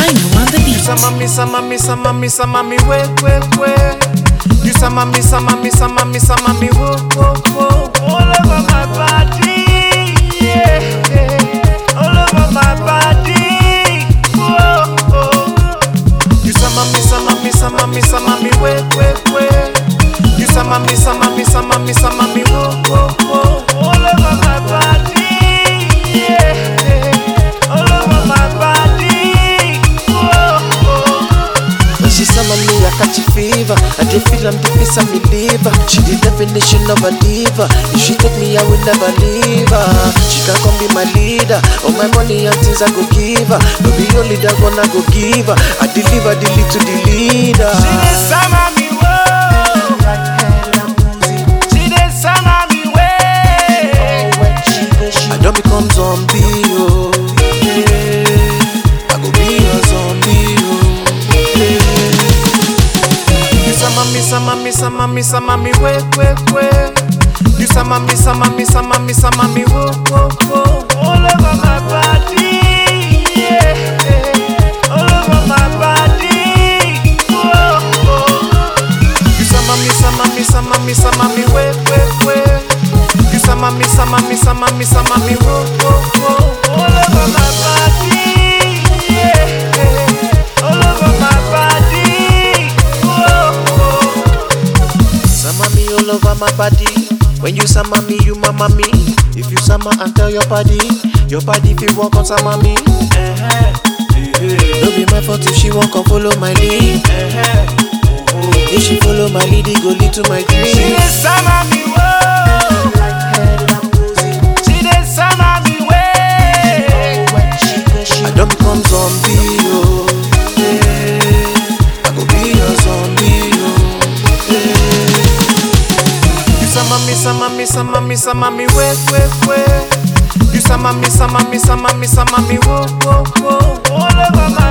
Dino on the beat. Samami, wait. You samami, whoa. All over my body, yeah. All over my body, whoa. You samami, wait. You samami, whoa. All over my body, yeah. All over my body, whoa. When she summon me, I catch a fever. I dey feel I'm the piece of me liver. She the definition of a diva. If she take me, I will never leave her. She can come be my leader. All my money and things I go give her. No be only that one I go give her. I deliver the lead to the leader. She dey sama me, whoa. She dey sama me, way. I don't become zombie, oh. Yeah. I go be a zombie, oh. Samami, wait. You samami, whoa. All over my body, yeah. All over my body, whoa. You samami, wait. You samami, whoa. All over my body, yeah. All over my body, whoa. Samami all over my body. When you sama me, you mama me. If you sama and tell your body feel walk on sama me. No be my fault if she won't come follow my lead. If she follow my lead, it go lead to my dream. She dey sama me, whoa. She dey sama me, way. I don't become zombie, oh. Yeah. I go be a zombie, oh. Yeah. You samami, wait. You samami, whoa. All over my